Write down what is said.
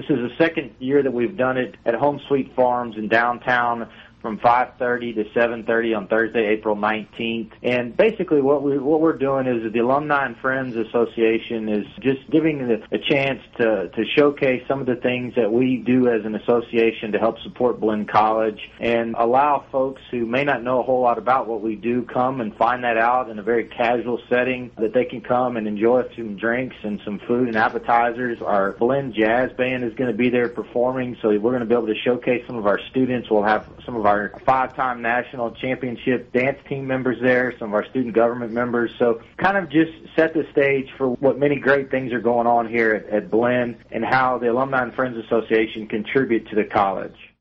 is the second year that we've done it at Home Sweet Farms in downtown from 5:30 to 7:30 on Thursday, April 19th. And basically what we're doing is the Alumni and Friends Association is just giving a chance to showcase some of the things that we do as an association to help support Blinn College and allow folks who may not know a whole lot about what we do come and find that out in a very casual setting, that they can come and enjoy some drinks and some food and appetizers. Our Blinn Jazz Band is going to be there performing, so we're going to be able to showcase some of our students. We'll have some of our 5-time national championship dance team members there, some of our student government members. So kind of just set the stage for what many great things are going on here at Blinn and how the Alumni and Friends Association contribute to the college.